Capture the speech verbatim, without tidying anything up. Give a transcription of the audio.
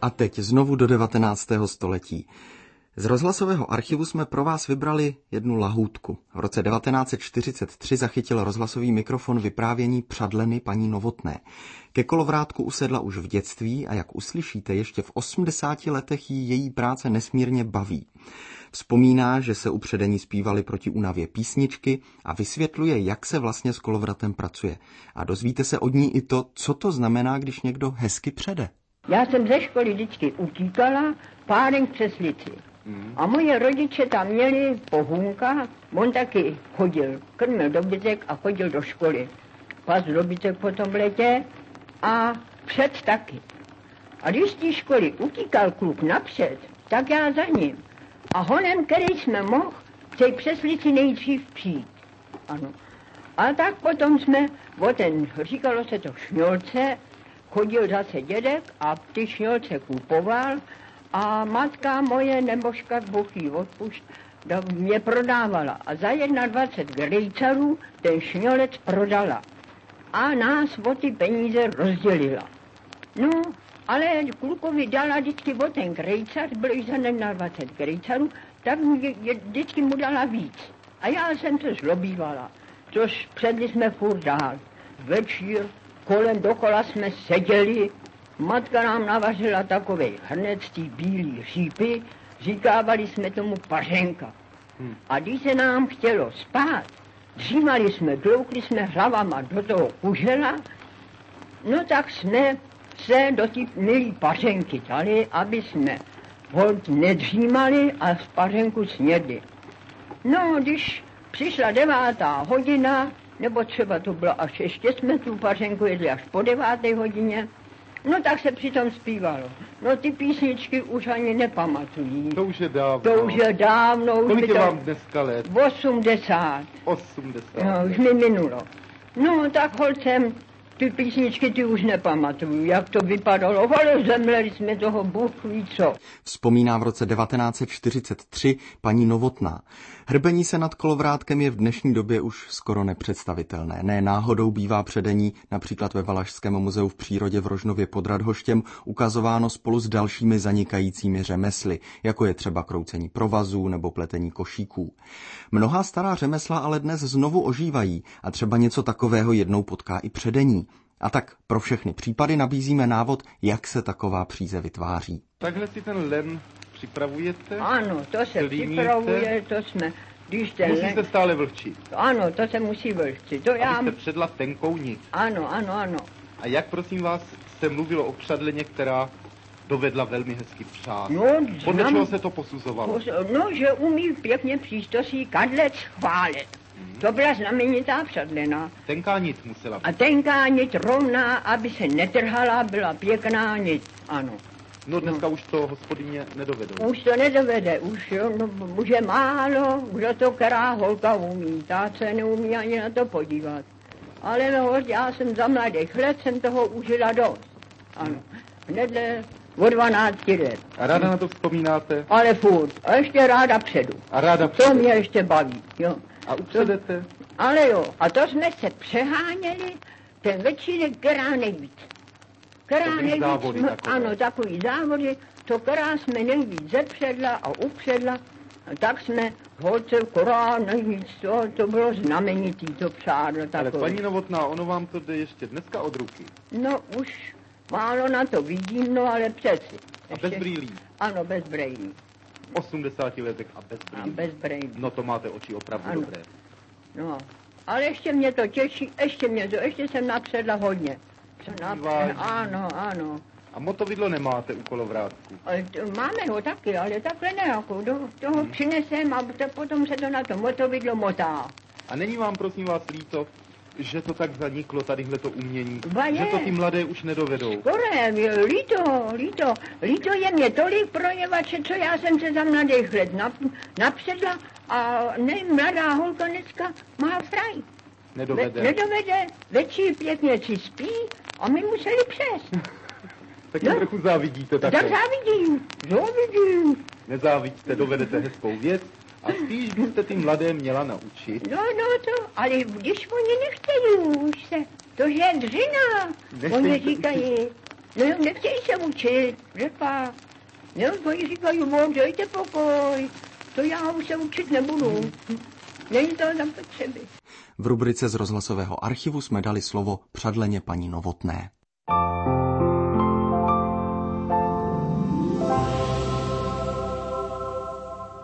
A teď znovu do devatenáctého století. Z rozhlasového archivu jsme pro vás vybrali jednu lahůdku. V roce devatenáct set čtyřicet tři zachytil rozhlasový mikrofon vyprávění Přadleny paní Novotné. Ke kolovrátku usedla už v dětství a jak uslyšíte, ještě v osmdesáti letech jí její práce nesmírně baví. Vzpomíná, že se u předení zpívaly proti únavě písničky a vysvětluje, jak se vlastně s kolovratem pracuje. A dozvíte se od ní i to, co to znamená, když někdo hezky přede. Já jsem ze školy vždycky utíkala párem k Přeslici. Hmm. A moje rodiče tam měli pohůnka, on taky chodil, krmil dobytek a chodil do školy. Pas dobytek potom v létě a před taky. A když z té školy utíkal kluk napřed, tak já za ním. A honem, který jsme mohl, v té Přeslici nejdřív přijít. Ano. A tak potom jsme, o ten, říkalo se to šňolce, chodil zase dědek a ty šňolce kupoval a matka moje nebožka, Bůh jí odpušť, mě prodávala. A za dvacet jedna grejcarů ten šňolec prodala. A nás o ty peníze rozdělila. No, ale klukovi dala vždycky o ten grejcar, byl již za dvacet jedna grejcarů, tak mě, vždycky mu dala víc. A já jsem se zlobívala, což předli jsme furt dál. Večír, kolem dokola jsme seděli, matka nám navařila takovej hrnec tý bílý řípy, říkávali jsme tomu pařenka. Hmm. A když se nám chtělo spát, dřímali jsme, dloukli jsme hlavama do toho kužela, no tak jsme se do té milý pařenky dali, aby jsme holt nedřímali a z pařenku snědli. No, když přišla devátá hodina, nebo třeba to bylo až ještě jsme tu pařenku jedli až po deváté hodině, no tak se přitom zpívalo. No ty písničky už ani nepamatují. To už je dávno. To už je dávno. Už kolik je to... vám dneska let? osmdesát. osmdesát. No, už mi minulo. No tak holcem, ty písničky ty už nepamatuju, jak to vypadalo, ale zemřeli jsme toho Bůh ví co. Vzpomíná v roce devatenáct set čtyřicet tři paní Novotná. Hrbení se nad kolovrátkem je v dnešní době už skoro nepředstavitelné. Ne náhodou bývá předení například ve Valašském muzeu v přírodě v Rožnově pod Radhoštěm ukazováno spolu s dalšími zanikajícími řemesly, jako je třeba kroucení provazů nebo pletení košíků. Mnohá stará řemesla ale dnes znovu ožívají a třeba něco takového jednou potká i předení. A tak pro všechny případy nabízíme návod, jak se taková příze vytváří. Takhle si ten len připravujete? Ano, to se klíníte. Připravuje, to jsme... Když ten Musí len... se stále vlhčit. Ano, to se musí vlhčit. To já... Abyste předla tenkou nit. Ano, ano, ano. A jak, prosím vás, se mluvilo o přadleně, která dovedla velmi hezky přát? No, podle znám... čeho se to posuzovalo? No, že umí pěkně příct, to si kadlec chválit. Hmm. To byla znamenitá přadlena. Tenká nit musela být. A tenká nit rovná, aby se netrhala, byla pěkná nit, ano. No dneska no. Už to hospodyně nedovedou. Už to nedovede, už, jo, no, už je málo, už to která holka umí, ta se neumí ani na to podívat. Ale no, já jsem za mladých let, jsem toho užila dost, ano. Hnedle o dvanácti let. A ráda na to vzpomínáte? Ale furt, a ještě ráda předu. A ráda předu. To mě ještě baví, jo. A upředete? To, ale jo, a to jsme se přeháněli, ten večírek, která nejvíc. Která nejvíc, závody, jsme, takové. ano, takový závody, to která jsme nejvíc zepředla a upředla, a tak jsme holce, která nejvíc, to, to bylo znamenitý, to přádlo takové. Ale paní Novotná, ono vám to jde ještě dneska od ruky. No už málo na to vidím, no ale přeci. A bez brýlí? Ano, bez brýlí. osmdesáti letech a bez brýlí. A bez brýlí. No to máte oči opravdu ano. dobré. No, ale ještě mě to těší, ještě mě to, ještě jsem napředla hodně. Napředla, ano, ano. A motovidlo nemáte u kolovrátku? Máme ho taky, ale takhle ne, jako do toho hmm. přinesem a to, potom se to na to motovidlo motá. A není vám, prosím vás, líto, že to tak zaniklo, tadyhle to umění? Ba že to ty mladé už nedovedou? Skoro, líto, líto. Líto je mě tolik projevače, co já jsem se za mladých let nap, napředla a ne, mladá holka dneska má fraj. Nedovede. Ve, nedovede, večer pěkně si spí a my museli přes. Tak no. Trochu závidíte také. Tak závidím, závidím. Nezávidíte, dovedete hezkou věc a spíš byste ty mladé měla naučit. No, no to, ale když oni nechtějí už se, to je dřina, Nechtějí oni říkají. No jo, nechtějí se učit, řekla. No, oni říkají, Boh, dejte pokoj, to já už se učit nebudu. Není to tam potřeby. V rubrice z rozhlasového archivu jsme dali slovo přadleně paní Novotné.